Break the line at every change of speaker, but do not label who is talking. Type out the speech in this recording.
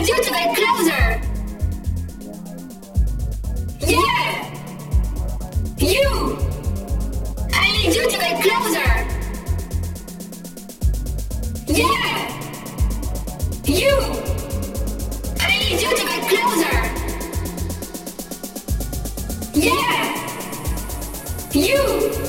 you to get closer. Yeah! You! I need you to get closer. Yeah! You! I need you to get closer. Yeah! You!